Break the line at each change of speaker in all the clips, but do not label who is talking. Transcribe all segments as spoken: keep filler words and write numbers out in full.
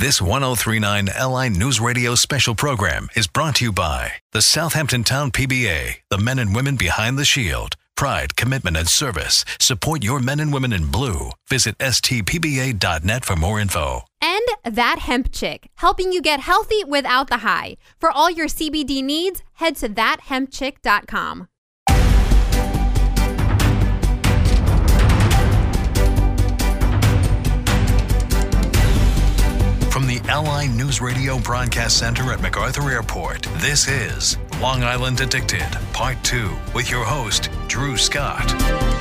This one oh three point nine L I News Radio special program is brought to you by the Southampton Town P B A, the men and women behind the shield. Pride, commitment, and service. Support your men and women in blue. Visit S T P B A dot net for more info.
And That Hemp Chick, helping you get healthy without the high. For all your C B D needs, head to that hemp chick dot com.
From the L I News Radio Broadcast Center at MacArthur Airport, this is Long Island Addicted, Part two, with your host, Drew Scott.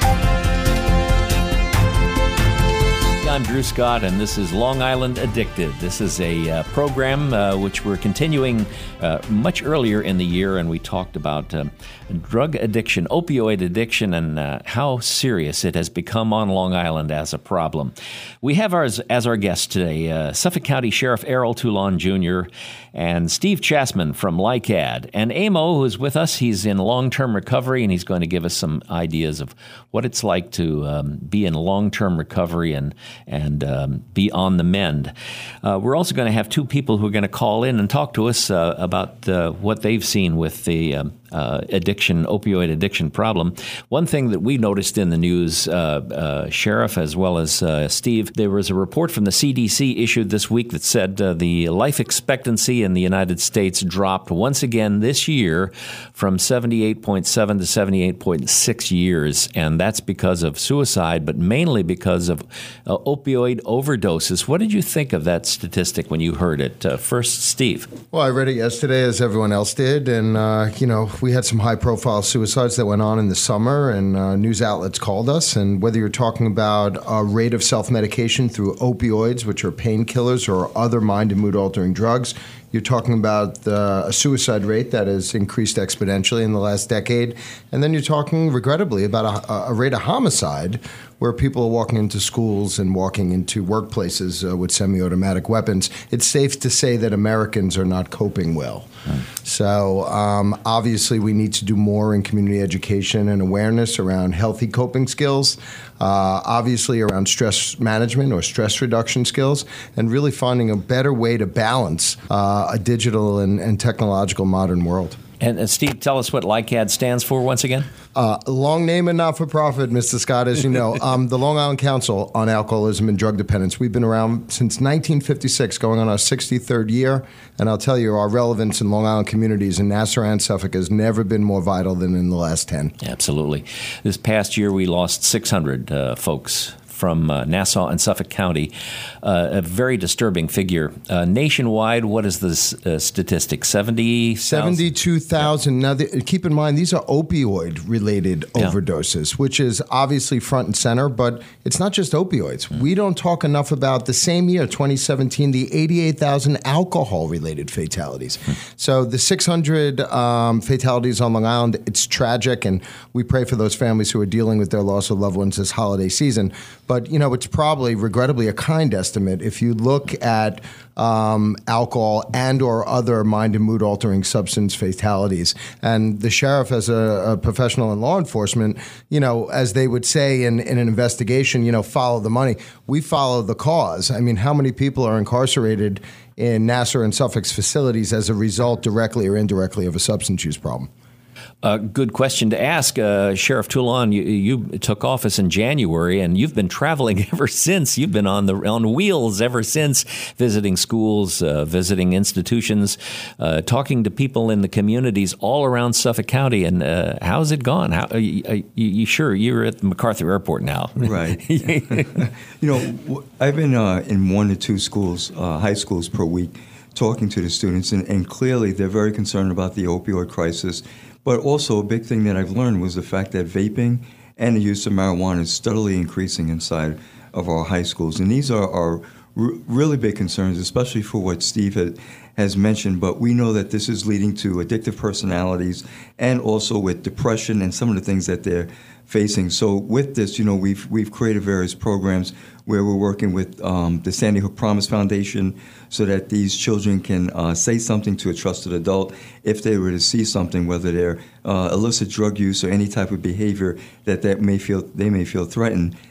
I'm Drew Scott, and this is Long Island Addicted. This is a uh, program uh, which we're continuing uh, much earlier in the year, and we talked about uh, drug addiction, opioid addiction, and uh, how serious it has become on Long Island as a problem. We have ours as our guests today, uh, Suffolk County Sheriff Errol Toulon Junior and Steve Chasman from LICAD. And Amo, who is with us, he's in long-term recovery, and he's going to give us some ideas of what it's like to um, be in long-term recovery and and um, be on the mend. Uh, we're also going to have two people who are going to call in and talk to us uh, about uh, what they've seen with the um, uh, addiction, opioid addiction problem. One thing that we noticed in the news, uh, uh, Sheriff as well as uh, Steve, there was a report from the C D C issued this week that said uh, the life expectancy in the United States dropped once again this year from seventy-eight point seven to seventy-eight point six years, and that's because of suicide, but mainly because of uh, opioid overdoses. What did you think of that statistic when you heard it? Uh, first, Steve.
Well, I read it yesterday, as everyone else did, and, uh, you know, we had some high-profile suicides that went on in the summer, and uh, news outlets called us, and whether you're talking about a rate of self-medication through opioids, which are painkillers, or other mind and mood-altering drugs, you're talking about the, a suicide rate that has increased exponentially in the last decade, and then you're talking, regrettably, about a, a rate of homicide where people are walking into schools and walking into workplaces uh, with semi-automatic weapons. It's safe to say that Americans are not coping well. Mm. So um, obviously we need to do more in community education and awareness around healthy coping skills, uh, obviously around stress management or stress reduction skills, and really finding a better way to balance uh, a digital and, and technological modern world.
And uh, Steve, tell us what LICAD stands for once again.
Uh, long name and not-for-profit, Mister Scott, as you know. um, the Long Island Council on Alcoholism and Drug Dependence. We've been around since nineteen fifty-six, going on our sixty-third year. And I'll tell you, our relevance in Long Island communities in Nassau and Suffolk has never been more vital than in the last ten.
Absolutely. This past year, we lost six hundred uh, folks from uh, Nassau and Suffolk County, uh, a very disturbing figure. Uh, nationwide, what is this uh, statistic? seventy
seventy-two thousand. Yeah. Now, the, keep in mind, these are opioid-related yeah. overdoses, which is obviously front and center, but it's not just opioids. Mm. We don't talk enough about the same year, twenty seventeen, the eighty-eight thousand alcohol-related fatalities. Mm. So the six hundred um, fatalities on Long Island, it's tragic, and we pray for those families who are dealing with their loss of loved ones this holiday season. But, you know, it's probably, regrettably, a kind estimate. If you look at um, alcohol and or other mind and mood-altering substance fatalities, and the sheriff, as a, a professional in law enforcement, you know, as they would say in, in an investigation, you know, follow the money. We follow the cause. I mean, how many people are incarcerated in Nassau and Suffolk's facilities as a result, directly or indirectly, of a substance use problem?
A uh, good question to ask. Uh, Sheriff Toulon, you, you took office in January, and you've been traveling ever since. You've been on the on wheels ever since, visiting schools, uh, visiting institutions, uh, talking to people in the communities all around Suffolk County. And uh, how's it gone? How, are you, are you sure you're at MacArthur Airport now?
Right. You know, I've been uh, in one to two schools, uh, high schools per week, talking to the students, and, and clearly they're very concerned about the opioid crisis. But also a big thing that I've learned was the fact that vaping and the use of marijuana is steadily increasing inside of our high schools. And these are, are r- really big concerns, especially for what Steve had, has mentioned. But we know that this is leading to addictive personalities and also with depression and some of the things that they're facing. So with this, you know, we've we've created various programs where we're working with um, the Sandy Hook Promise Foundation so that these children can uh, say something to a trusted adult if they were to see something, whether they're uh, illicit drug use or any type of behavior that, that may feel they may feel threatened.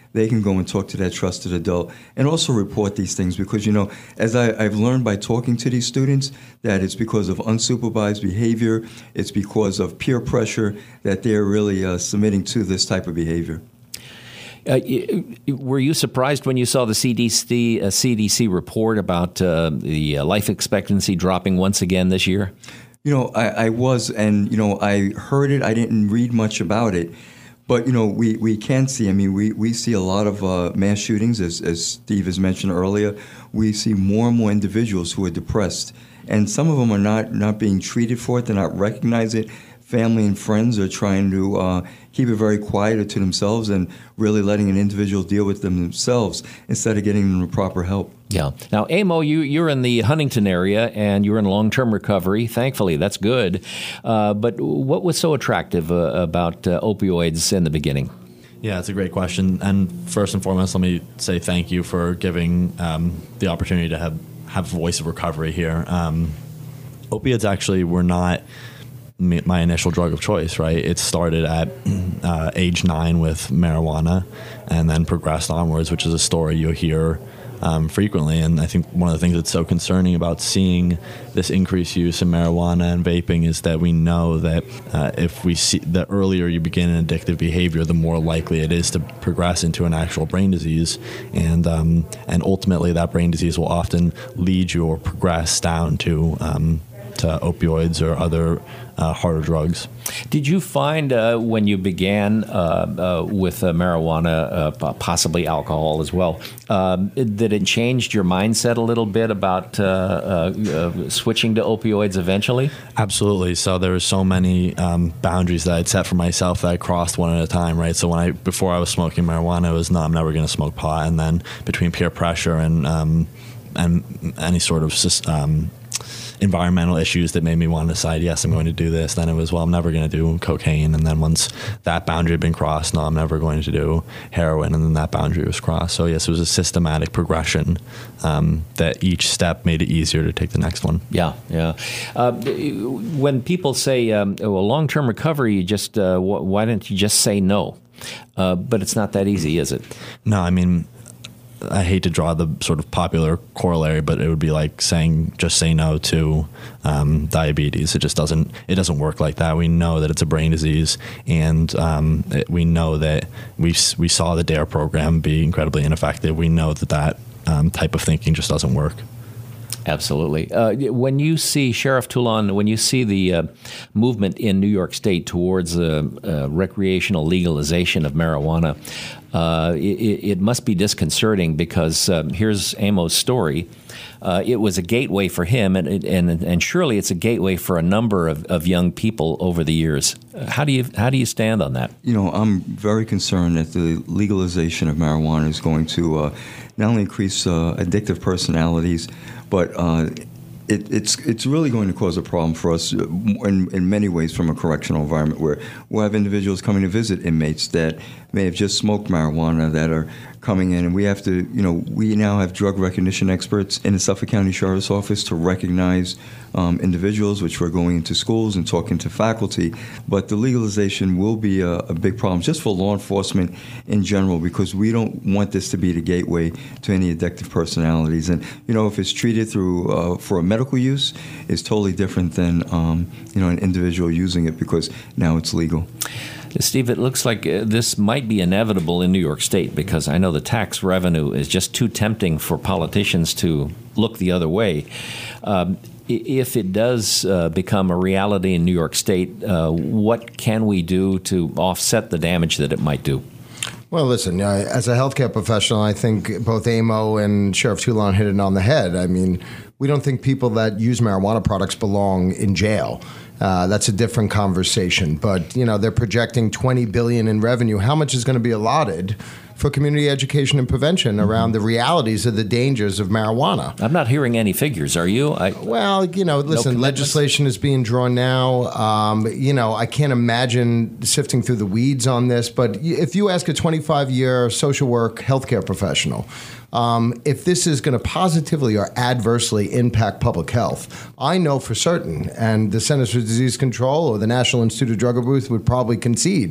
they can go and talk to that trusted adult and also report these things because, you know, as I, I've learned by talking to these students, that it's because of unsupervised behavior, it's because of peer pressure that they're really uh, submitting to this type of behavior.
Uh, were you surprised when you saw the C D C, uh, C D C report about uh, the uh, life expectancy dropping once again this year?
You know, I, I was, and, you know, I heard it. I didn't read much about it. But, you know, we, we can see, I mean, we, we see a lot of uh, mass shootings, as, as Steve has mentioned earlier. We see more and more individuals who are depressed. And some of them are not, not being treated for it. They're not recognizing it. Family and friends are trying to uh, keep it very quiet to themselves and really letting an individual deal with them themselves instead of getting them the proper help.
Yeah. Now, Amo, you, you're in the Huntington area, and you're in long-term recovery. Thankfully, that's good. Uh, but what was so attractive uh, about uh, opioids in the beginning?
Yeah, it's a great question. And first and foremost, let me say thank you for giving um, the opportunity to have, have Voice of Recovery here. Um, opiates actually were not my initial drug of choice, right? It started at uh, age nine with marijuana and then progressed onwards, which is a story you'll hear um, frequently. And I think one of the things that's so concerning about seeing this increased use in marijuana and vaping is that we know that uh, if we see, the earlier you begin an addictive behavior, the more likely it is to progress into an actual brain disease. And, um, and ultimately that brain disease will often lead you or progress down to um, to opioids or other uh, harder drugs.
Did you find uh, when you began uh, uh, with uh, marijuana, uh, possibly alcohol as well, um, that it changed your mindset a little bit about uh, uh, uh, switching to opioids eventually?
Absolutely. So there were so many um, boundaries that I'd set for myself that I crossed one at a time, right? So when I before I was smoking marijuana, it was, no, I'm never going to smoke pot. And then between peer pressure and um, and any sort of um, environmental issues that made me want to decide, yes, I'm going to do this. Then it was, well, I'm never going to do cocaine. And then once that boundary had been crossed, no, I'm never going to do heroin. And then that boundary was crossed. So yes, it was a systematic progression um, that each step made it easier to take the next one.
Yeah, yeah. Uh, when people say, um, well, long-term recovery, you just uh, wh- why don't you just say no? Uh, but it's not that easy, is it?
No, I mean, I hate to draw the sort of popular corollary, but it would be like saying just say no to um, diabetes. It just doesn't. It doesn't work like that. We know that it's a brain disease, and um, it, we know that we we saw the D A R E program be incredibly ineffective. We know that that um, type of thinking just doesn't work.
Absolutely. Uh, when you see, Sheriff Toulon, when you see the uh, movement in New York State towards uh, uh, recreational legalization of marijuana, uh, it, it must be disconcerting because um, here's Amo's story. Uh, it was a gateway for him, and, and and surely it's a gateway for a number of, of young people over the years. How do you how do you stand on that?
You know, I'm very concerned that the legalization of marijuana is going to uh, not only increase uh, addictive personalities, but uh, it, it's it's really going to cause a problem for us in, in many ways from a correctional environment where we'll have individuals coming to visit inmates that may have just smoked marijuana that are coming in, and we have to, you know, we now have drug recognition experts in the Suffolk County Sheriff's Office to recognize um, individuals, which we're going into schools and talking to faculty. But the legalization will be a, a big problem just for law enforcement in general, because we don't want this to be the gateway to any addictive personalities. And, you know, if it's treated through uh, for a medical use, it's totally different than, um, you know, an individual using it because now it's legal.
Steve, it looks like uh, this might be inevitable in New York State because I know the tax revenue is just too tempting for politicians to look the other way. Um, if it does uh, become a reality in New York State, uh, what can we do to offset the damage that it might do?
Well, listen, uh, as a healthcare professional, I think both Amo and Sheriff Toulon hit it on the head. I mean, we don't think people that use marijuana products belong in jail. Uh, that's a different conversation. But, you know, they're projecting twenty billion dollars in revenue. How much is going to be allotted for community education and prevention around the realities of the dangers of marijuana?
I'm not hearing any figures. Are you? I,
well, you know, listen, no legislation is being drawn now. Um, you know, I can't imagine sifting through the weeds on this. But if you ask a twenty-five-year social work healthcare professional, Um, if this is going to positively or adversely impact public health, I know for certain, and the Centers for Disease Control or the National Institute of Drug Abuse would probably concede,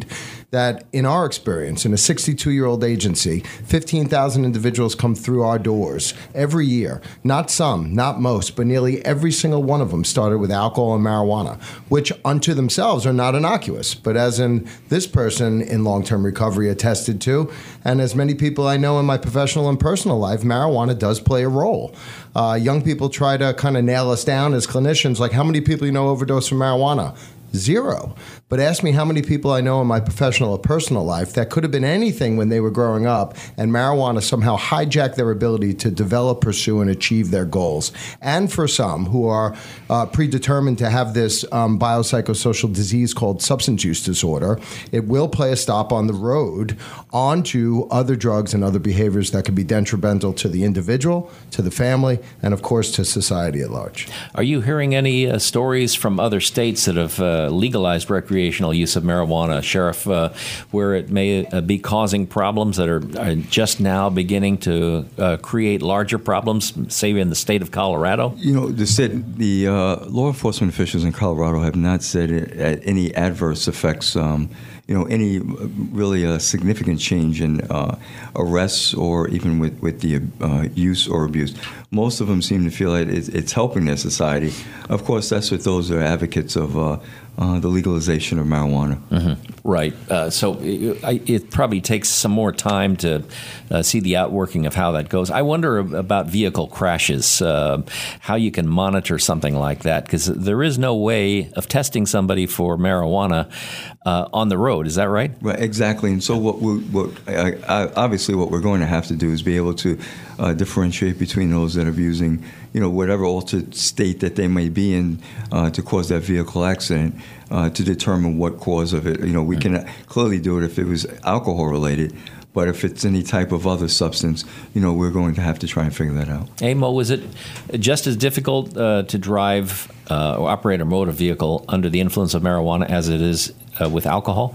that in our experience, in a sixty-two-year-old agency, fifteen thousand individuals come through our doors every year. Not some, not most, but nearly every single one of them started with alcohol and marijuana, which unto themselves are not innocuous, but as in this person in long-term recovery attested to, and as many people I know in my professional and personal life, marijuana does play a role. Uh, young people try to kind of nail us down as clinicians, like how many people you know overdose from marijuana? Zero. But ask me how many people I know in my professional or personal life that could have been anything when they were growing up, and marijuana somehow hijacked their ability to develop, pursue, and achieve their goals. And for some who are uh, predetermined to have this um, biopsychosocial disease called substance use disorder, it will play a stop on the road onto other drugs and other behaviors that could be detrimental to the individual, to the family, and of course to society at large.
Are you hearing any uh, stories from other states that have uh, legalized recreational use of marijuana, Sheriff, uh, where it may uh, be causing problems that are, are just now beginning to uh, create larger problems, say in the state of Colorado?
You know, the state, the uh, law enforcement officials in Colorado have not said it, any adverse effects, um, you know, any really uh, significant change in uh, arrests or even with, with the uh, use or abuse. Most of them seem to feel that it's, it's helping their society. Of course, that's what those are advocates of uh, uh, the legalization of marijuana.
Mm-hmm. Right. Uh, so it, I, it probably takes some more time to uh, see the outworking of how that goes. I wonder about vehicle crashes, uh, how you can monitor something like that, because there is no way of testing somebody for marijuana uh, on the road. Is that right?
Right, exactly. And so what we, what I, I, obviously what we're going to have to do is be able to uh, differentiate between those that are using, you know, whatever altered state that they may be in uh, to cause that vehicle accident, uh, to determine what cause of it. You know, we mm-hmm. can clearly do it if it was alcohol related. But if it's any type of other substance, you know, we're going to have to try and figure that out.
Amo, was it just as difficult uh, to drive uh, or operate a motor vehicle under the influence of marijuana as it is uh, with alcohol?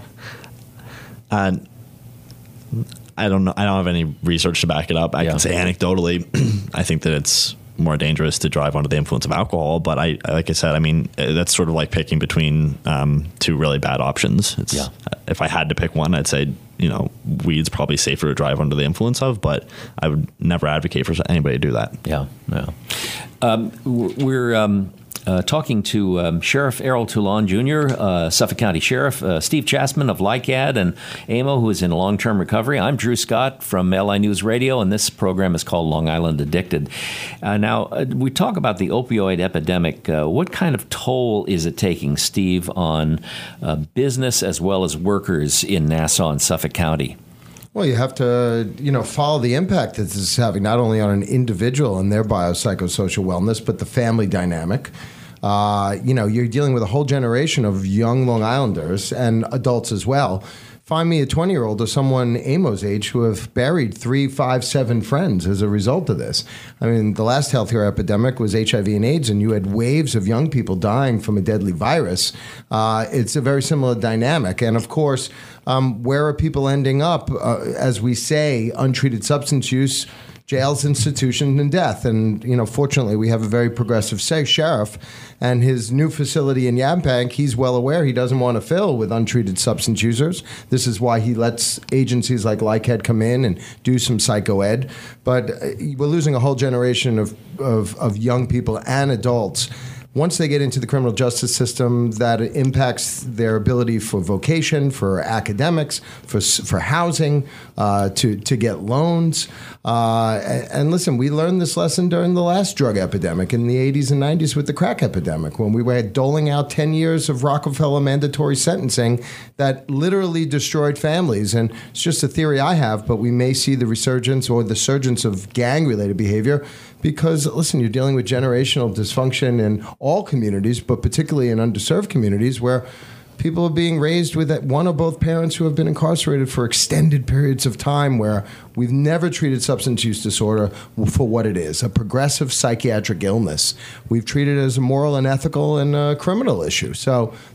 Uh, I don't know. I don't have any research to back it up. I
yeah.
can say anecdotally, I think that it's more dangerous to drive under the influence of alcohol. But I, like I said, I mean, that's sort of like picking between um, two really bad options. It's,
yeah.
If I had to pick one, I'd say, you know, weed's probably safer to drive under the influence of, but I would never advocate for anybody to do that.
Yeah, yeah. Um, we're um, uh, talking to um, Sheriff Errol Toulon, Junior, uh, Suffolk County Sheriff, uh, Steve Chasman of LICAD, and Amo, who is in long-term recovery. I'm Drew Scott from L I News Radio, and this program is called Long Island Addicted. Uh, now, uh, we talk about the opioid epidemic. Uh, what kind of toll is it taking, Steve, on uh, business as well as workers in Nassau and Suffolk County?
Well, you have to, you know, follow the impact that this is having not only on an individual and their biopsychosocial wellness, but the family dynamic. Uh, you know, you're dealing with a whole generation of young Long Islanders and adults as well. Find me a twenty-year-old or someone Amo's age who have buried three, five, seven friends as a result of this. I mean, the last healthcare epidemic was H I V and AIDS, and you had waves of young people dying from a deadly virus. Uh, it's a very similar dynamic. And, of course, um, where are people ending up? Uh, as we say, untreated substance use, jails, institutions, and death. And, you know, fortunately, we have a very progressive say, sheriff, and his new facility in Yaphank, he's well aware he doesn't want to fill with untreated substance users. This is why he lets agencies like LICAD come in and do some psychoed. But we're losing a whole generation of, of, of young people and adults. Once they get into the criminal justice system, that impacts their ability for vocation, for academics, for for housing, uh, to to get loans. Uh, and, and listen, we learned this lesson during the last drug epidemic in the eighties and nineties with the crack epidemic, when we were doling out ten years of Rockefeller mandatory sentencing that literally destroyed families. And it's just a theory I have, but we may see the resurgence or the surgence of gang-related behavior. Because, listen, you're dealing with generational dysfunction in all communities, but particularly in underserved communities where people are being raised with one or both parents who have been incarcerated for extended periods of time, where we've never treated substance use disorder for what it is, a progressive psychiatric illness. We've treated it as a moral and ethical and uh, criminal issue. So the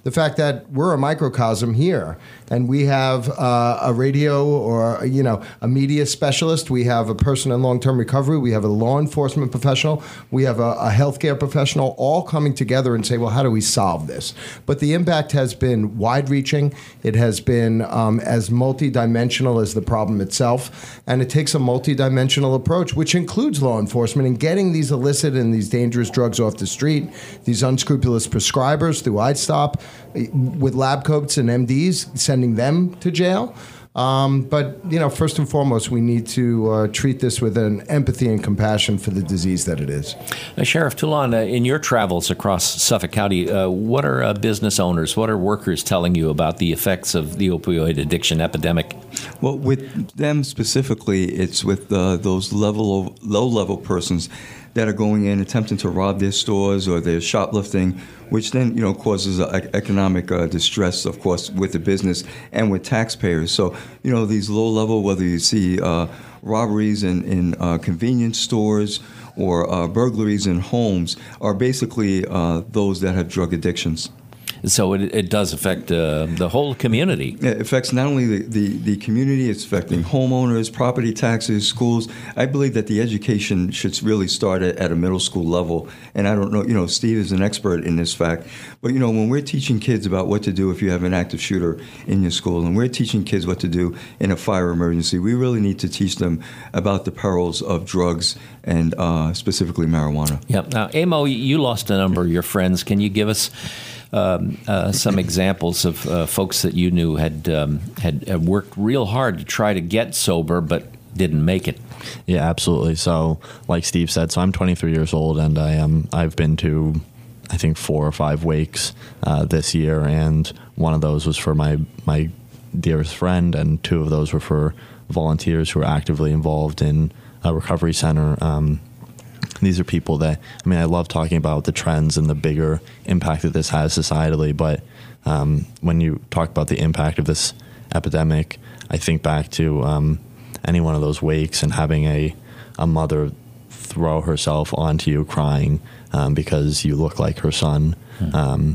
the fact that we're a microcosm here, and we have uh, a radio or, you know, a media specialist, we have a person in long-term recovery, we have a law enforcement professional, we have a, a healthcare professional, all coming together and say, well, how do we solve this? But the impact has been wide-reaching. It has been um, as multidimensional as the problem itself, and it takes a multidimensional approach, which includes law enforcement and getting these illicit and these dangerous drugs off the street, these unscrupulous prescribers through IDESTOP, with lab coats and M Ds, sending them to jail. Um, but, you know, first and foremost, we need to uh, treat this with an empathy and compassion for the disease that it is.
Uh, Sheriff Toulon, uh, in your travels across Suffolk County, uh, what are uh, business owners, what are workers telling you about the effects of the opioid addiction epidemic?
Well, with them specifically, it's with uh, those level of, low-level persons that are going in attempting to rob their stores or they're shoplifting, which then, you know, causes uh, economic uh, distress, of course, with the business and with taxpayers. So, you know, these low-level, whether you see uh, robberies in, in uh, convenience stores or uh, burglaries in homes, are basically uh, those that have drug addictions.
So it, it does affect uh, the whole community.
It affects not only the, the, the community, it's affecting homeowners, property taxes, schools. I believe that the education should really start at, at a middle school level. And I don't know, you know, Steve is an expert in this fact. But, you know, when we're teaching kids about what to do if you have an active shooter in your school, and we're teaching kids what to do in a fire emergency, we really need to teach them about the perils of drugs and uh, specifically marijuana.
Yeah. Now, Amo, you lost a number of your friends. Can you give us Um, uh, some examples of uh, folks that you knew had, um, had had worked real hard to try to get sober but didn't make it?
Yeah, absolutely. So, like Steve said, so I'm twenty-three years old, and I am I've been to I think four or five wakes uh, this year, and one of those was for my my dearest friend, and two of those were for volunteers who are actively involved in a recovery center. Um, These are people that, I mean, I love talking about the trends and the bigger impact that this has societally, but um, when you talk about the impact of this epidemic, I think back to um, any one of those wakes and having a, a mother throw herself onto you crying um, because you look like her son. Hmm. Um,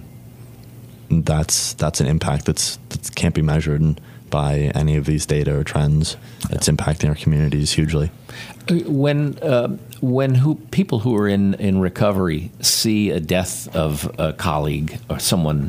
that's that's an impact that's that can't be measured by any of these data or trends. Yeah. It's impacting our communities hugely.
When uh, when who people who are in, in recovery see a death of a colleague or someone,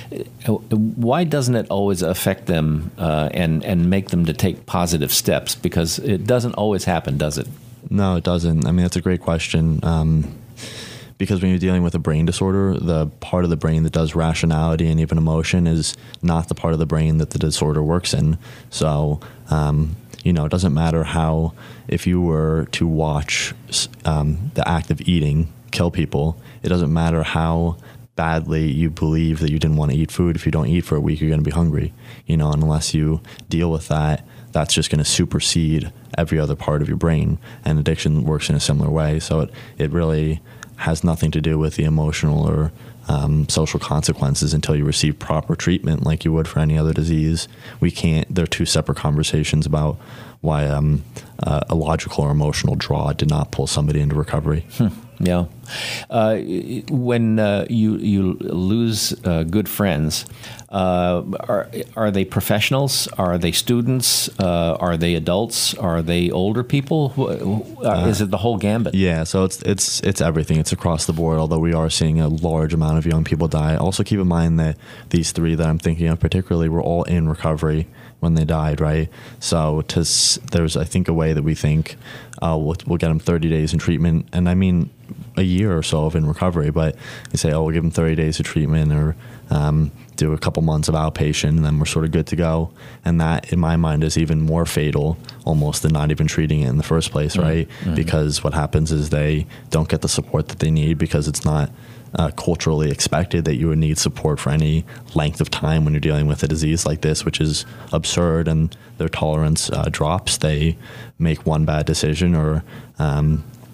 why doesn't it always affect them uh, and and make them to take positive steps? Because it doesn't always happen, does it?
No, it doesn't. I mean, that's a great question. Um, because when you're dealing with a brain disorder, the part of the brain that does rationality and even emotion is not the part of the brain that the disorder works in. So, um, you know, it doesn't matter how, if you were to watch um, the act of eating kill people, it doesn't matter how badly you believe that you didn't want to eat food. If you don't eat for a week, you're going to be hungry, you know, and unless you deal with that, that's just going to supersede every other part of your brain. And addiction works in a similar way. So it, it really has nothing to do with the emotional or um, social consequences until you receive proper treatment like you would for any other disease. We can't, they're two separate conversations about why um, uh, a logical or emotional draw did not pull somebody into recovery.
Hmm. Yeah. Uh, when uh, you you lose uh, good friends, uh, are are they professionals? Are they students? Uh, are they adults? Are they older people? Uh, is it the whole gambit?
Yeah. So it's it's it's everything. It's across the board. Although we are seeing a large amount of young people die. Also, keep in mind that these three that I'm thinking of particularly were all in recovery when they died, right? So to, there's, I think, a way that we think uh, we'll, we'll get them thirty days in treatment. And I mean, a year or so of in recovery, but you say, oh, we'll give them thirty days of treatment or um, do a couple months of outpatient, and then we're sort of good to go. And that, in my mind, is even more fatal almost than not even treating it in the first place, mm-hmm. right? Mm-hmm. Because what happens is they don't get the support that they need because it's not Uh, culturally expected that you would need support for any length of time when you're dealing with a disease like this, which is absurd, and their tolerance uh, drops. They make one bad decision or um,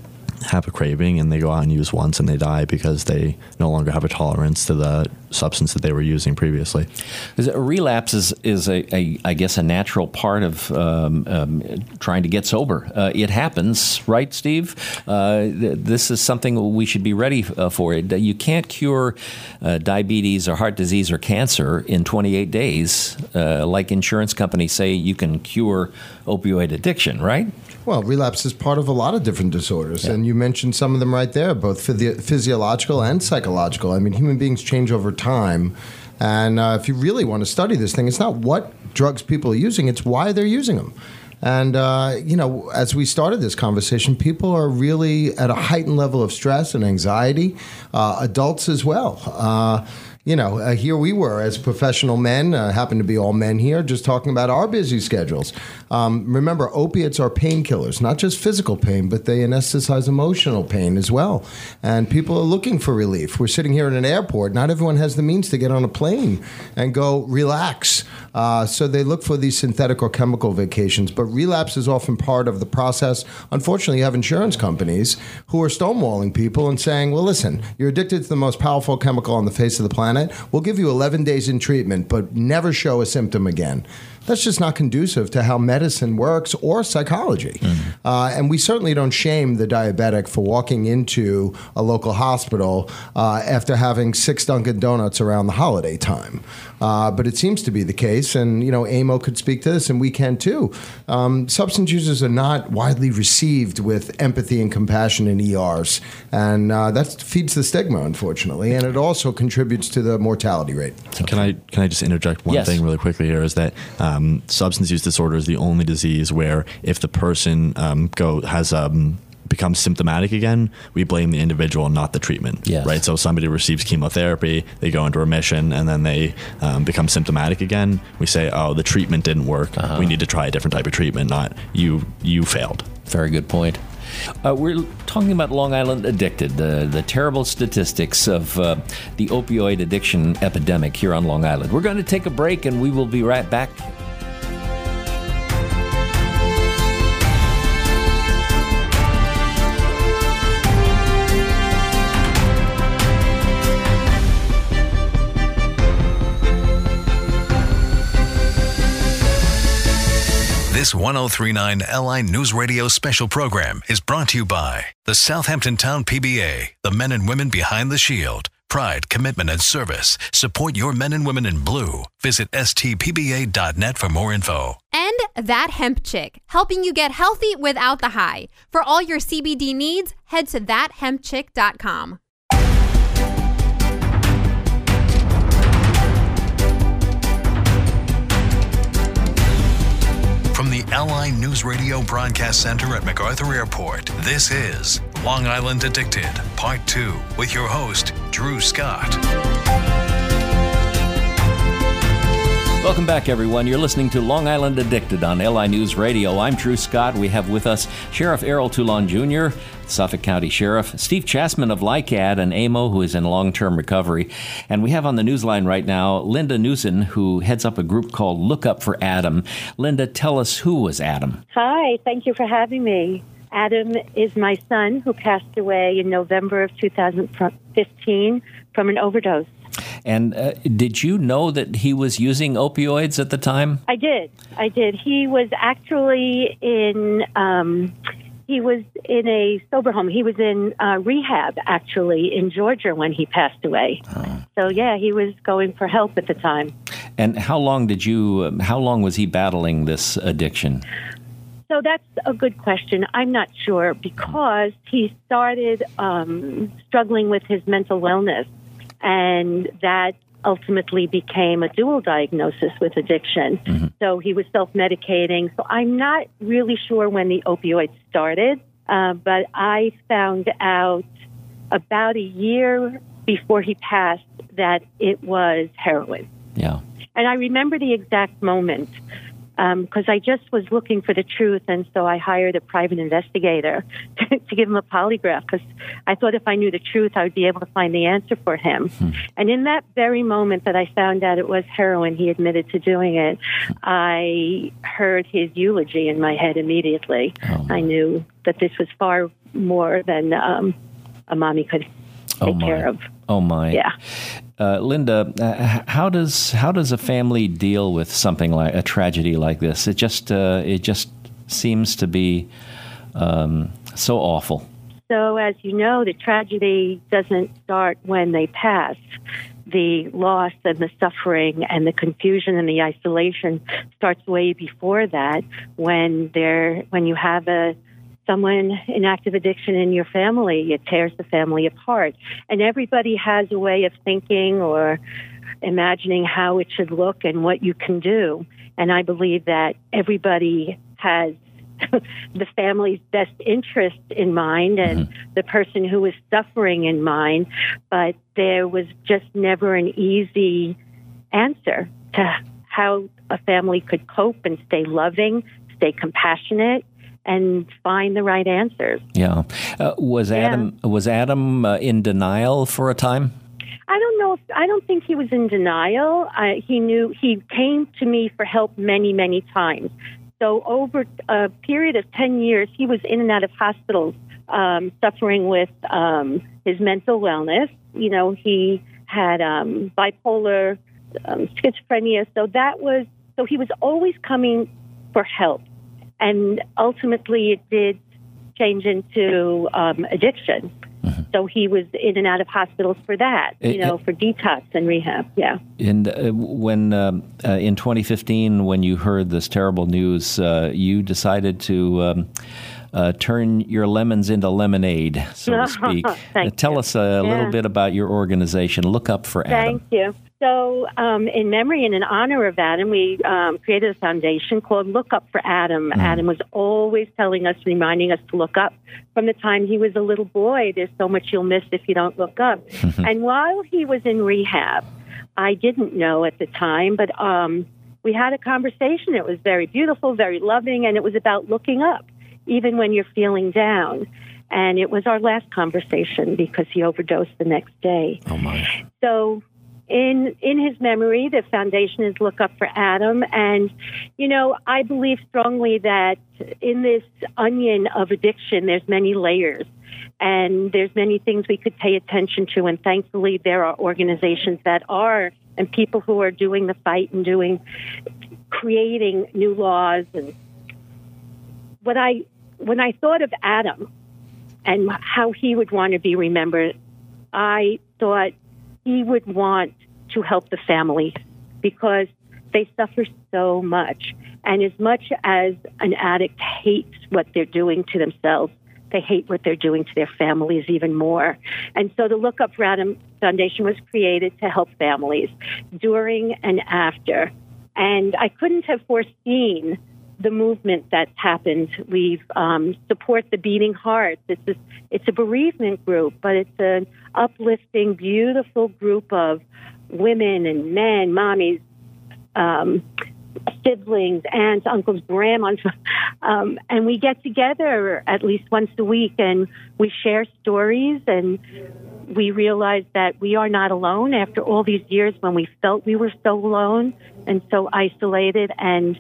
have a craving and they go out and use once and they die because they no longer have a tolerance to the substance that they were using previously.
A relapse is, is a, a, I guess, a natural part of um, um, trying to get sober. Uh, it happens, right, Steve? Uh, th- this is something we should be ready uh, for. You can't cure uh, diabetes or heart disease or cancer in twenty-eight days, uh, like insurance companies say you can cure opioid addiction, right?
Well, relapse is part of a lot of different disorders,
yeah.
and you mentioned some of them right there, both physio- physiological and psychological. I mean, human beings change over time, and uh, if you really want to study this thing, it's not what drugs people are using, it's why they're using them. And, uh, you know, as we started this conversation, people are really at a heightened level of stress and anxiety, uh, adults as well. Uh, You know, uh, here we were as professional men, uh, happen to be all men here, just talking about our busy schedules. Um, remember, opiates are painkillers, not just physical pain, but they anesthetize emotional pain as well. And people are looking for relief. We're sitting here in an airport. Not everyone has the means to get on a plane and go relax. Uh, so they look for these synthetic or chemical vacations. But relapse is often part of the process. Unfortunately, you have insurance companies who are stonewalling people and saying, well, listen, you're addicted to the most powerful chemical on the face of the planet. We'll give you eleven days in treatment, but never show a symptom again. That's just not conducive to how medicine works or psychology. Mm-hmm. Uh, and we certainly don't shame the diabetic for walking into a local hospital uh, after having six Dunkin' Donuts around the holiday time. Uh, but it seems to be the case, and you know, A M O could speak to this, and we can too. Um, substance users are not widely received with empathy and compassion in E Rs, and uh, that feeds the stigma, unfortunately, and it also contributes to the mortality rate.
Can I can I just interject one
yes.
thing really quickly here? Is that um, substance use disorder is the only disease where if the person um, go has um, becomes symptomatic again, we blame the individual, not the treatment.
Yes.
Right. So somebody receives chemotherapy, they go into remission, and then they um, become symptomatic again. We say, "Oh, the treatment didn't work. Uh-huh. We need to try a different type of treatment." Not you. You failed.
Very good point. Uh, we're talking about Long Island Addicted, the, the terrible statistics of uh, the opioid addiction epidemic here on Long Island. We're going to take a break, and we will be right back.
This one oh three point nine L I News Radio special program is brought to you by the Southampton Town P B A, the men and women behind the shield. Pride, commitment, and service. Support your men and women in blue. Visit S T P B A dot net for more info.
And That Hemp Chick, helping you get healthy without the high. For all your C B D needs, head to that hemp chick dot com.
From the L I News Radio Broadcast Center at MacArthur Airport, this is Long Island Addicted, Part two, with your host, Drew Scott.
Welcome back, everyone. You're listening to Long Island Addicted on L I News Radio. I'm Drew Scott. We have with us Sheriff Errol Toulon Junior, Suffolk County Sheriff, Steve Chasman of LICAD, and A M O, who is in long-term recovery. And we have on the newsline right now Linda Newson, who heads up a group called Look Up for Adam. Linda, tell us, who was Adam?
Hi, thank you for having me. Adam is my son who passed away in November of two thousand fifteen from an overdose.
And uh, did you know that he was using opioids at the time?
I did. I did. He was actually in, um, he was in a sober home. He was in uh, rehab, actually, in Georgia when he passed away. Oh. So, yeah, he was going for help at the time.
And how long did you, um, how long was he battling this addiction?
So that's a good question. I'm not sure because he started um, struggling with his mental wellness. And that ultimately became a dual diagnosis with addiction. Mm-hmm. So he was self-medicating. So I'm not really sure when the opioids started, uh, but I found out about a year before he passed that it was heroin.
Yeah.
And I remember the exact moment because um, I just was looking for the truth, and so I hired a private investigator to, to give him a polygraph because I thought if I knew the truth, I would be able to find the answer for him. Hmm. And in that very moment that I found out it was heroin, he admitted to doing it, I heard his eulogy in my head immediately. Oh. I knew that this was far more than um, a mommy could take
oh my.
care of.
Oh my!
Yeah,
uh, Linda, uh, how does how does a family deal with something like a tragedy like this? It just uh, it just seems to be um, so awful.
So, as you know, the tragedy doesn't start when they pass. The loss and the suffering and the confusion and the isolation starts way before that. When they're when you have a someone in active addiction in your family, it tears the family apart. And everybody has a way of thinking or imagining how it should look and what you can do. And I believe that everybody has the family's best interest in mind and mm-hmm. the person who is suffering in mind. But there was just never an easy answer to how a family could cope and stay loving, stay compassionate, and find the right answers.
Yeah. Uh, was
yeah.
Adam was Adam uh, in denial for a time?
I don't know. If, I don't think he was in denial. Uh, he knew he came to me for help many, many times. So over a period of ten years, he was in and out of hospitals, um, suffering with um, his mental wellness. You know, he had um, bipolar, um, schizophrenia. So that was so he was always coming for help. And ultimately, it did change into um, addiction. Mm-hmm. So he was in and out of hospitals for that, you it, know, for detox and rehab. Yeah.
And uh, when um, uh, in twenty fifteen, when you heard this terrible news, uh, you decided to um, uh, turn your lemons into lemonade, so to speak. uh, tell
you.
us a yeah. little bit about your organization, Look Up for Adam.
Thank you. So um, in memory and in honor of Adam, we um, created a foundation called Look Up for Adam. Mm. Adam was always telling us, reminding us to look up. From the time he was a little boy, there's so much you'll miss if you don't look up. And while he was in rehab, I didn't know at the time, but um, we had a conversation. It was very beautiful, very loving, and it was about looking up, even when you're feeling down. And it was our last conversation because he overdosed the next day.
Oh, my.
So in in his memory, the foundation is Look Up for Adam. And, you know, I believe strongly that in this onion of addiction, there's many layers. And there's many things we could pay attention to. And thankfully, there are organizations that are, and people who are doing the fight and doing, creating new laws. And what I, when I thought of Adam and how he would want to be remembered, I thought he would want to help the family because they suffer so much. And as much as an addict hates what they're doing to themselves, they hate what they're doing to their families even more. And so the Look Up for Adam Foundation was created to help families during and after. And I couldn't have foreseen the movement that's happened. We've um, support the Beating Hearts. It's a, it's a bereavement group, but it's an uplifting, beautiful group of women and men, mommies, um, siblings, aunts, uncles, grandmas, um, and we get together at least once a week and we share stories and we realize that we are not alone after all these years when we felt we were so alone and so isolated, and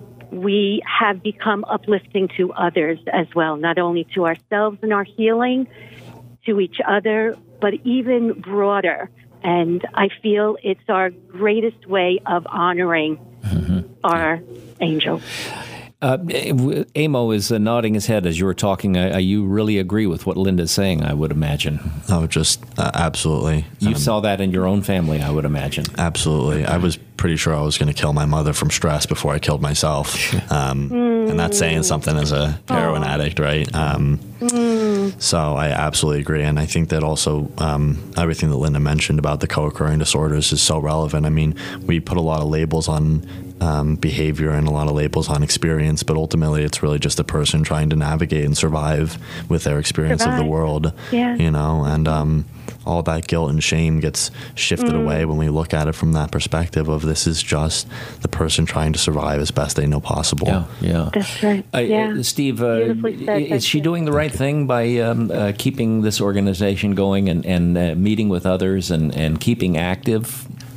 we have become uplifting to others as well, not only to ourselves and our healing, to each other, but even broader. And I feel it's our greatest way of honoring mm-hmm. our angel.
Uh, Amo is uh, nodding his head as you were talking. Uh, you really agree with what Linda's saying, I would imagine.
Oh, just uh, absolutely.
You
um,
saw that in your own family, I would imagine.
Absolutely. I was pretty sure I was going to kill my mother from stress before I killed myself. Um, mm. And that's saying something as a heroin oh. addict, right? Um, mm. So I absolutely agree. And I think that also um, everything that Linda mentioned about the co-occurring disorders is so relevant. I mean, we put a lot of labels on um, behavior and a lot of labels on experience, but ultimately it's really just a person trying to navigate and survive with their experience survive. of the world,
yeah.
you know, and um, all that guilt and shame gets shifted mm. away when we look at it from that perspective of this is just the person trying to survive as best they know possible.
Yeah, yeah.
That's right. Uh, yeah.
Steve, uh, said, is she doing the right thing by um, uh, keeping this organization going and, and uh, meeting with others and, and keeping active?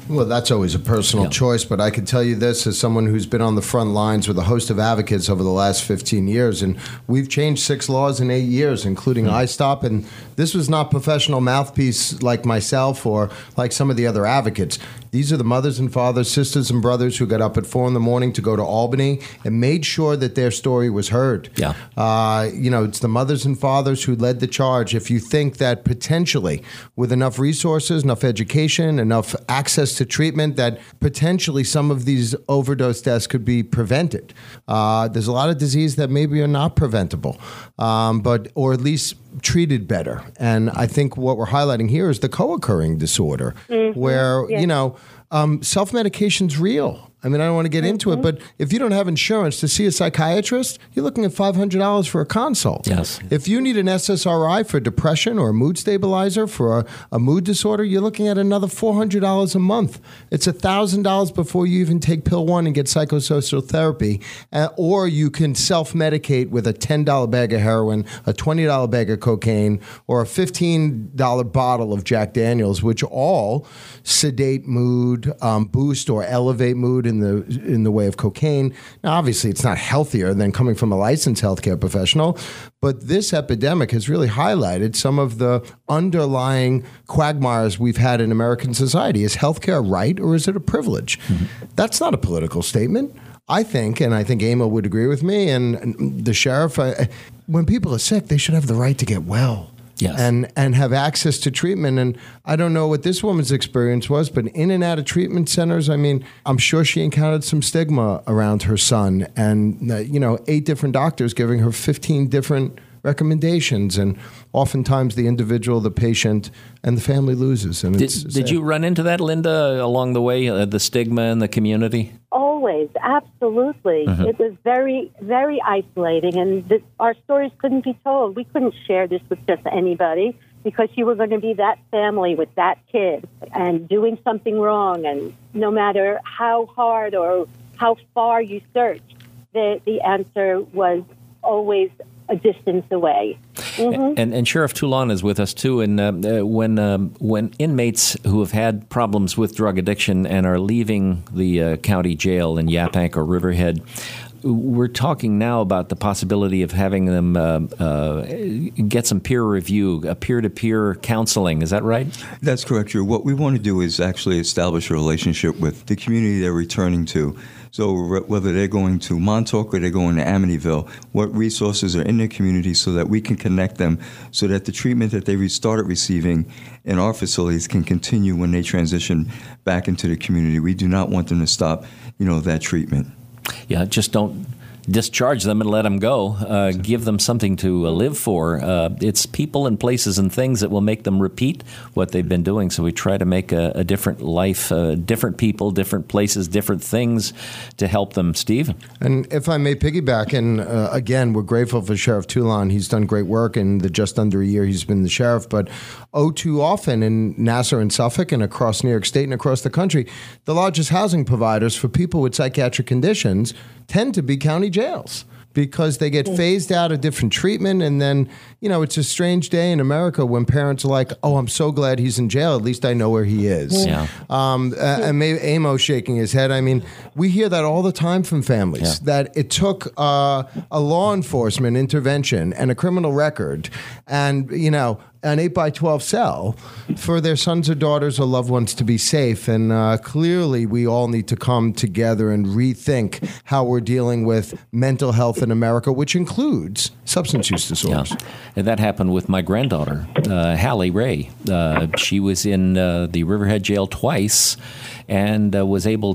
Well, that's always a personal
Yeah.
choice, but I can tell you this as someone who's been on the front lines with a host of advocates over the last fifteen years, and we've changed six laws in eight years, including
Mm.
iStop, and this was not professional mouthpiece like myself or like some of the other advocates. These are the mothers and fathers, sisters and brothers who got up at four in the morning to go to Albany and made sure that their story was heard.
Yeah.
Uh, you know, it's the mothers and fathers who led the charge. If you think that potentially with enough resources, enough education, enough access to treatment, that potentially some of these overdose deaths could be prevented. Uh, there's a lot of disease that maybe are not preventable, um, but or at least treated better. And I think what we're highlighting here is the co-occurring disorder,
Mm-hmm.
where,
Yeah.
you know, um, self-medication's real. I mean, I don't want to get into it, but if you don't have insurance to see a psychiatrist, you're looking at five hundred dollars for a consult.
Yes.
If you need an S S R I for depression or a mood stabilizer for a, a mood disorder, you're looking at another four hundred dollars a month. It's one thousand dollars before you even take pill one and get psychosocial therapy. Uh, or you can self-medicate with a ten dollar bag of heroin, a twenty dollar bag of cocaine, or a fifteen dollar bottle of Jack Daniels, which all sedate mood, um, boost or elevate mood in the in the way of cocaine. Now, obviously, it's not healthier than coming from a licensed healthcare professional, but this epidemic has really highlighted some of the underlying quagmires we've had in American society. Is healthcare right, or is it a privilege? Mm-hmm. That's not a political statement. I think, and I think Amo would agree with me, and the sheriff, uh, when people are sick, they should have the right to get well.
Yes.
And and have access to treatment. And I don't know what this woman's experience was, but in and out of treatment centers, I mean, I'm sure she encountered some stigma around her son. And, uh, you know, eight different doctors giving her fifteen different recommendations. And oftentimes the individual, the patient, and the family loses. And
Did,
it's
did
sad.
you run into that, Linda, along the way, uh, the stigma in the community?
Always, absolutely.
Mm-hmm.
It was very, very isolating, and th- our stories couldn't be told. We couldn't share this with just anybody because you were going to be that family with that kid and doing something wrong, and no matter how hard or how far you searched, the, the answer was always a distance away. Mm-hmm.
And, and Sheriff Toulon is with us too. And uh, uh, when um, when inmates who have had problems with drug addiction and are leaving the uh, county jail in Yaphank or Riverhead, we're talking now about the possibility of having them uh, uh, get some peer review, a peer-to-peer counseling. Is that right?
That's correct, Drew. What we want to do is actually establish a relationship with the community they're returning to. So whether they're going to Montauk or they're going to Amityville, what resources are in their community so that we can connect them so that the treatment that they started receiving in our facilities can continue when they transition back into the community. We do not want them to stop, you know, that treatment.
Yeah, just don't discharge them and let them go. Uh, give them something to uh, live for. Uh, it's people and places and things that will make them repeat what they've been doing. So we try to make a, a different life, uh, different people, different places, different things to help them. Steve?
And if I may piggyback, and uh, again, we're grateful for Sheriff Toulon. He's done great work in the just under a year he's been the sheriff. But oh, too often in Nassau and Suffolk and across New York State and across the country, the largest housing providers for people with psychiatric conditions tend to be county jails because they get phased out of different treatment. And then, you know, it's a strange day in America when parents are like, oh, I'm so glad he's in jail. At least I know where he is.
Yeah.
Um, uh, and maybe Amos shaking his head. I mean, we hear that all the time from families,
Yeah.
that it took uh, a law enforcement intervention and a criminal record and, you know, an eight by twelve cell for their sons or daughters or loved ones to be safe. And uh, clearly we all need to come together and rethink how we're dealing with mental health in America, which includes substance use disorders.
Yeah. And that happened with my granddaughter, uh, Hallie Ray. Uh, she was in uh, the Riverhead jail twice and uh, was able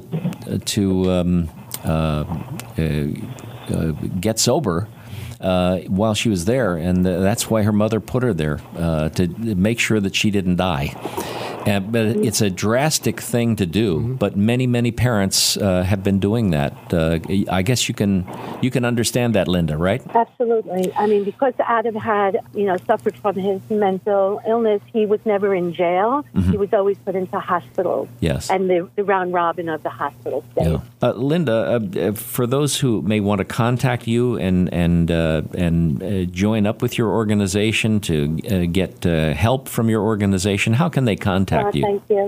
to um, uh, uh, uh, get sober Uh, while she was there, and uh, that's why her mother put her there, uh, to make sure that she didn't die. Uh, but it's a drastic thing to do, mm-hmm. but many, many parents uh, have been doing that. Uh, I guess you can you can understand that, Linda, right?
Absolutely. I mean, because Adam had, you know, suffered from his mental illness, he was never in jail. Mm-hmm. He was always put into hospitals.
Yes.
And the, the round robin of the hospital stay.
Yeah. Uh, Linda, uh, for those who may want to contact you and and uh, and uh, join up with your organization to uh, get uh, help from your organization, how can they contact
Uh,
you?
thank you.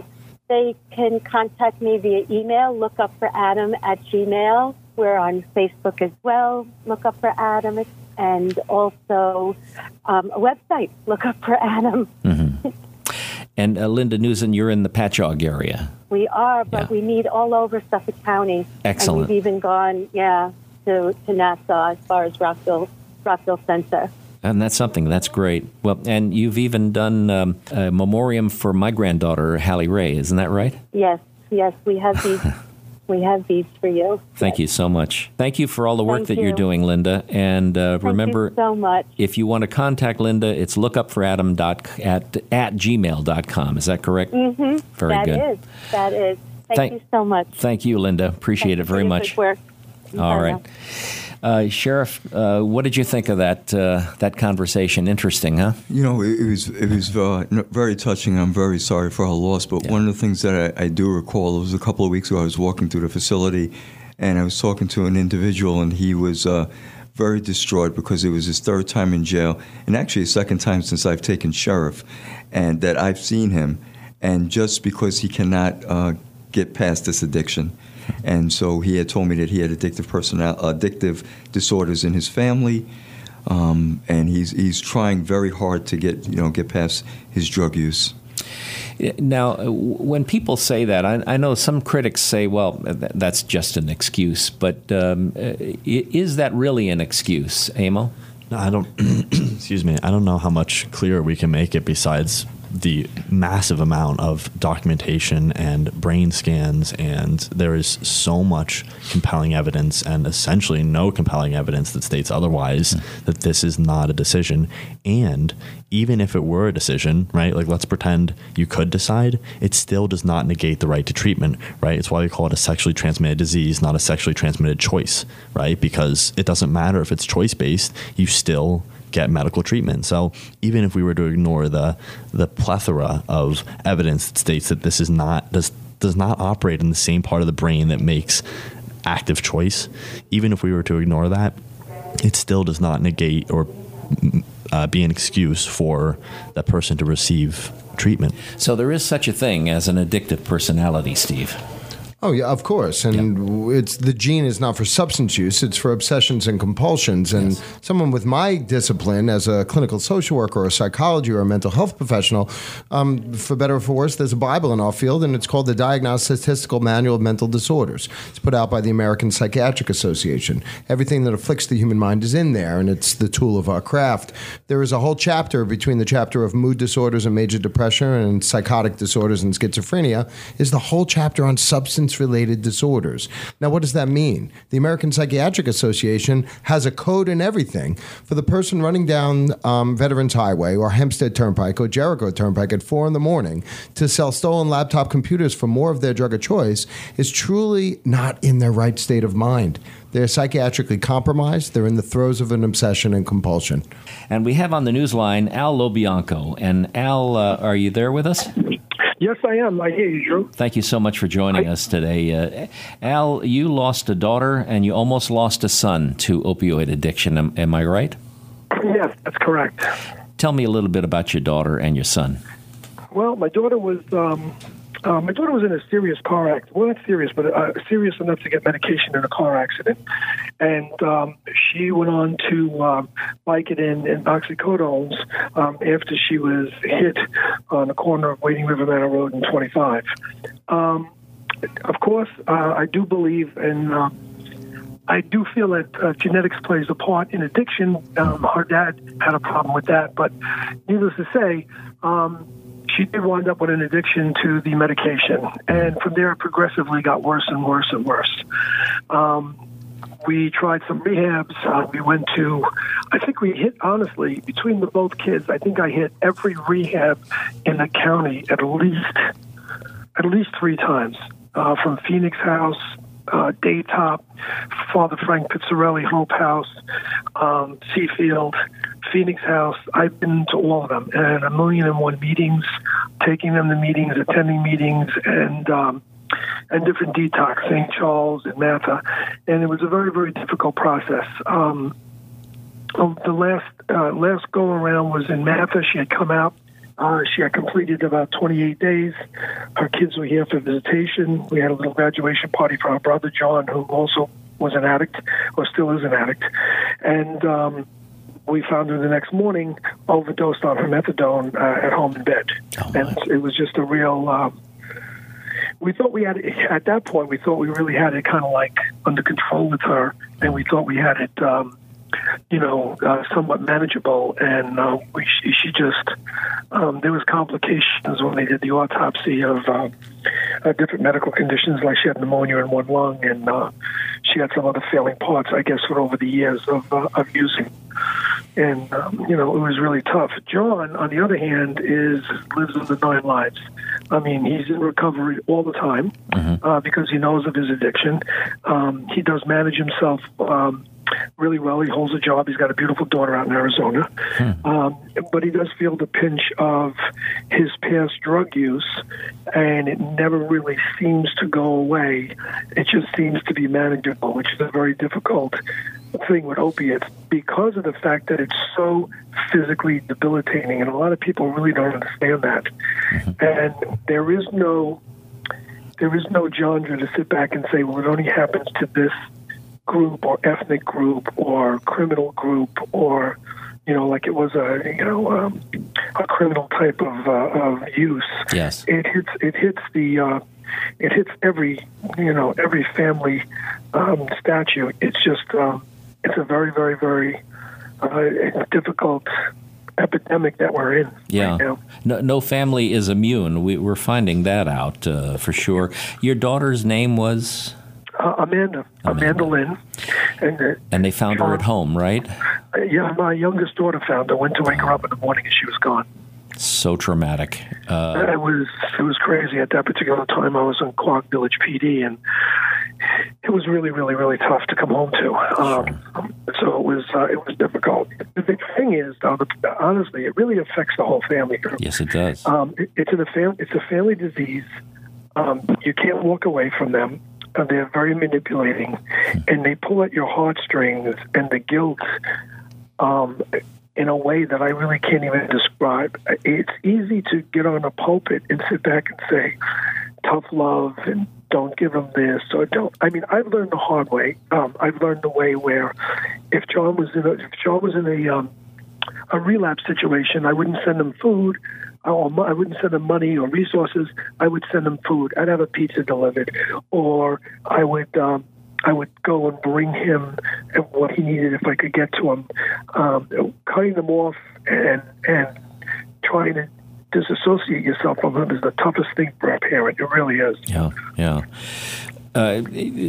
they can contact me via email. Look up for Adam at Gmail. We're on Facebook as well. Look up for Adam. And also um, a website. Look up for Adam.
Mm-hmm. And uh, Linda Newson, you're in the Patchogue area.
We are, but
Yeah.
we need all over Suffolk County.
Excellent.
And we've even gone, yeah, to, to Nassau as far as Rockville, Rockville Center.
And that's something. That's great. Well, and you've even done um, a memoriam for my granddaughter, Hallie Ray. Isn't that right?
Yes, yes, we have these. We have these for you.
Thank
yes.
you so much. Thank you for all the work
Thank
that
you.
you're doing, Linda. And uh,
Thank
remember,
you so much.
if you want to contact Linda, it's lookupforadam dot at at gmail dot com. Is that correct?
Mm-hmm.
Very
that
good.
That is. That is. Thank,
Thank-
you so much.
Thank you, Linda. Appreciate
Thank
it very
you for your
much.
good work.
All
Bye
right.
now.
Uh, Sheriff, uh, what did you think of that uh, that conversation? Interesting, huh?
You know, it, it was it was uh, very touching. I'm very sorry for her loss. But
Yeah.
one of the things that I, I do recall, it was a couple of weeks ago. I was walking through the facility, and I was talking to an individual, and he was uh, very distraught because it was his third time in jail, and actually a second time since I've taken sheriff, and that I've seen him, and just because he cannot uh, get past this addiction. And so he had told me that he had addictive personal addictive disorders in his family, um, and he's he's trying very hard to get you know get past his drug use.
Now, uh, when people say that, I, I know some critics say, well, th- that's just an excuse. But um, uh, i- is that really an excuse, Amo?
No, I don't. Excuse me. I don't know how much clearer we can make it besides the massive amount of documentation and brain scans, and there is so much compelling evidence and essentially no compelling evidence that states otherwise mm. that this is not a decision. And even if it were a decision, right, like let's pretend you could decide, it still does not negate the right to treatment, right? It's why we call it a sexually transmitted disease, not a sexually transmitted choice, right? Because it doesn't matter if it's choice-based, you still get medical treatment. So even if we were to ignore the the plethora of evidence that states that this is not does does not operate in the same part of the brain that makes active choice, even if we were to ignore that, it still does not negate or uh, be an excuse for that person to receive treatment.
So there is such a thing as an addictive personality, Steve.
Oh, yeah, of course. And yeah. it's the gene is not for substance use. It's for obsessions and compulsions. And yes. someone with my discipline as a clinical social worker or a psychology or a mental health professional, um, for better or for worse, there's a Bible in our field, and it's called the Diagnostic Statistical Manual of Mental Disorders. It's put out by the American Psychiatric Association. Everything that afflicts the human mind is in there, and it's the tool of our craft. There is a whole chapter between the chapter of mood disorders and major depression and psychotic disorders and schizophrenia is the whole chapter on substance related disorders. Now, what does that mean? The American Psychiatric Association has a code and everything for the person running down um, Veterans Highway or Hempstead Turnpike or Jericho Turnpike at four in the morning to sell stolen laptop computers for more of their drug of choice is truly not in their right state of mind. They're psychiatrically compromised. They're in the throes of an obsession and compulsion.
And we have on the news line Al Lobianco. And Al, uh, are you there with us?
Yes, I am. I hear you, Drew.
Thank you so much for joining I, us today. Uh, Al, you lost a daughter and you almost lost a son to opioid addiction. Am, am I right?
Yes, that's correct.
Tell me a little bit about your daughter and your son.
Well, my daughter was um, uh, my daughter was in a serious car accident. Well, not serious, but uh, serious enough to get medication in a car accident. And um, she went on to um, Vicodin and oxycodones um, after she was hit on the corner of Wading River Manor Road and twenty-five. Um, of course, uh, I do believe in... Uh, I do feel that uh, genetics plays a part in addiction. Um, her dad had a problem with that, but needless to say, um, she did wind up with an addiction to the medication. And from there, it progressively got worse and worse and worse. Um, we tried some rehabs. Uh, we went to, I think we hit, honestly, between the both kids, I think I hit every rehab in the county at least, at least three times, uh, from Phoenix House, Uh, Daytop, Father Frank Pizzarelli, Hope House, um, Seafield, Phoenix House. I've been to all of them, and a million and one meetings, taking them to meetings, attending meetings, and um, and different detox, Saint Charles and Matha, and it was a very, very difficult process. Um, the last uh, last go around was in Matha. She had come out Uh, she had completed about twenty-eight days. Her kids were here for visitation. We had a little graduation party for our brother, John, who also was an addict, or still is an addict. And um, we found her the next morning overdosed on her methadone uh, at home in bed. Oh, and it was just a real... Uh, we thought we had it, at that point, we thought we really had it kind of like under control with her, and we thought we had it... Um, you know, uh, somewhat manageable, and uh, we, she, she just, um, there was complications when they did the autopsy of uh, uh, different medical conditions, like she had pneumonia in one lung, and uh, she had some other failing parts, I guess, for over the years of, uh, of using. And, um, you know, it was really tough. John, on the other hand, is lives in the nine lives. I mean, he's in recovery all the time mm-hmm. uh, because he knows of his addiction. Um, he does manage himself um really well. He holds a job. He's got a beautiful daughter out in Arizona. Hmm. Um, but he does feel the pinch of his past drug use, and it never really seems to go away. It just seems to be manageable, which is a very difficult thing with opiates because of the fact that it's so physically debilitating, and a lot of people really don't understand that. Mm-hmm. And there is no, there is no genre to sit back and say, well, it only happens to this group or ethnic group or criminal group, or you know, like it was a you know um, a criminal type of, uh, of use.
Yes,
it hits it hits the uh, it hits every you know every family um, statute. It's just um, it's a very very very uh, difficult epidemic that we're in.
Yeah,
right now.
No, no family is immune. We, we're finding that out uh, for sure. Your daughter's name was.
Uh, Amanda, Amanda, Amanda Lynn. And, uh,
and they found her at home, right?
Uh, yeah, my youngest daughter found her, went to wake her up in the morning and she was gone.
So traumatic. Uh,
it was it was crazy. At that particular time, I was in Clark Village P D, and it was really, really, really tough to come home to. Um, so it was uh, it was difficult. The big thing is, though, the, honestly, it really affects the whole family.
Yes, it does.
Um, it, it's, a fam- it's a family disease. Um, you can't walk away from them. Uh, they're very manipulating, and they pull at your heartstrings and the guilt um, in a way that I really can't even describe. It's easy to get on a pulpit and sit back and say, tough love, and don't give them this, or don't. I mean, I've learned the hard way. Um, I've learned the way where if John was in a, if John was in a, um, a relapse situation, I wouldn't send him food. Or I wouldn't send him money or resources. I would send him food. I'd have a pizza delivered, or I would um, I would go and bring him what he needed if I could get to him. Um, cutting them off and and trying to disassociate yourself from him is the toughest thing for a parent. It really is.
Yeah, yeah. Uh,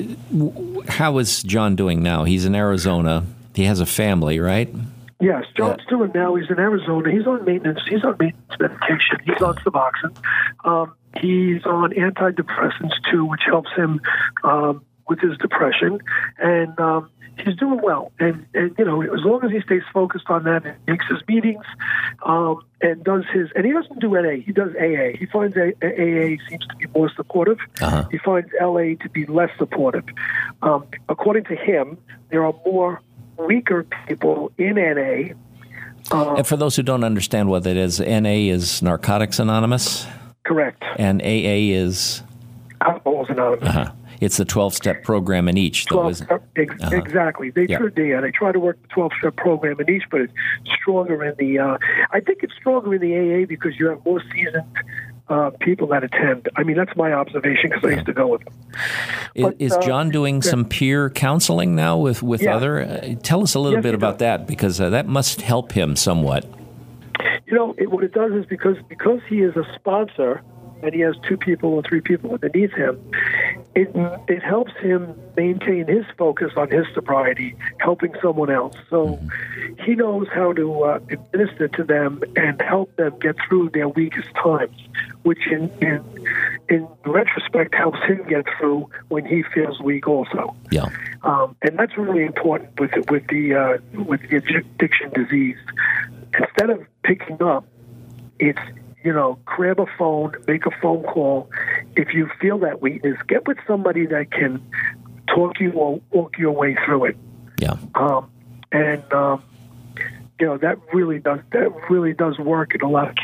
how is John doing now? He's in Arizona. He has a family, right?
Yes, John's yeah. doing now. He's in Arizona. He's on maintenance. He's on maintenance medication. He's on Suboxone. Um, he's on antidepressants too, which helps him um, with his depression. And um, he's doing well. And, and you know, as long as he stays focused on that and makes his meetings um, and does his, and he doesn't do N A. He does A A. He finds A A seems to be more supportive. Uh-huh. He finds L A to be less supportive. Um, according to him, there are more weaker people in N A. Uh,
and for those who don't understand what that is, N A is Narcotics Anonymous?
Correct.
And A A is?
Alcoholics Anonymous.
Uh-huh. It's the twelve-step program in each.
twelve, uh, ex- uh-huh. Exactly. They, yeah. try, yeah, they try to work the twelve-step program in each, but it's stronger in the, uh, I think it's stronger in the A A because you have more seasoned Uh, people that attend. I mean, that's my observation because I used to go with them.
But, is uh, John doing some peer counseling now with, with
yeah.
other? Uh, tell us a little
yes,
bit about does. that because uh, that must help him somewhat.
You know, it, what it does is because because he is a sponsor and he has two people or three people underneath him, it it helps him maintain his focus on his sobriety, helping someone else. So mm-hmm. he knows how to uh, administer to them and help them get through their weakest times, which in, in in retrospect helps him get through when he feels weak also.
Yeah,
um, and that's really important with with the uh, with the addiction disease. Instead of picking up, it's you know, grab a phone, make a phone call. If you feel that weakness, get with somebody that can talk you or walk your way through it.
Yeah.
Um, and um, you know that really does that really does work in a lot of cases.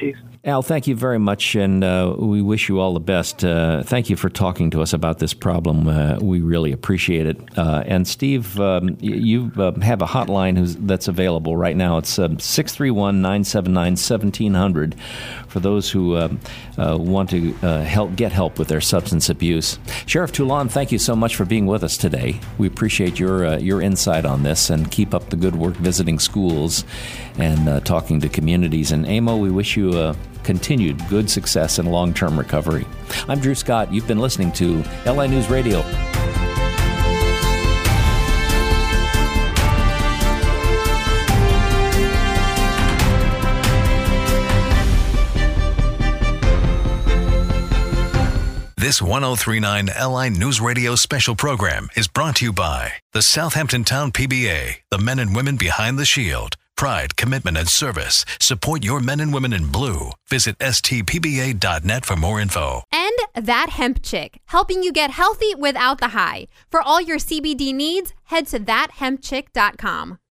Al, thank you very much, and uh, we wish you all the best. Uh, thank you for talking to us about this problem. Uh, we really appreciate it. Uh, and Steve, um, you uh, have a hotline who's, that's available right now. It's um, six three one, nine seven nine, one seven zero zero for those who uh, uh, want to uh, help get help with their substance abuse. Sheriff Toulon, thank you so much for being with us today. We appreciate your uh, your insight on this, and keep up the good work visiting schools and uh, talking to communities. And Amo, we wish you a continued good success and long-term recovery. I'm Drew Scott. You've been listening to L I News Radio.
This one oh three point nine L I News Radio special program is brought to you by the Southampton Town P B A, the men and women behind the shield. Pride, commitment, and service. Support your men and women in blue. Visit S T P B A dot net for more info.
And That Hemp Chick, helping you get healthy without the high. For all your C B D needs, head to that hemp chick dot com.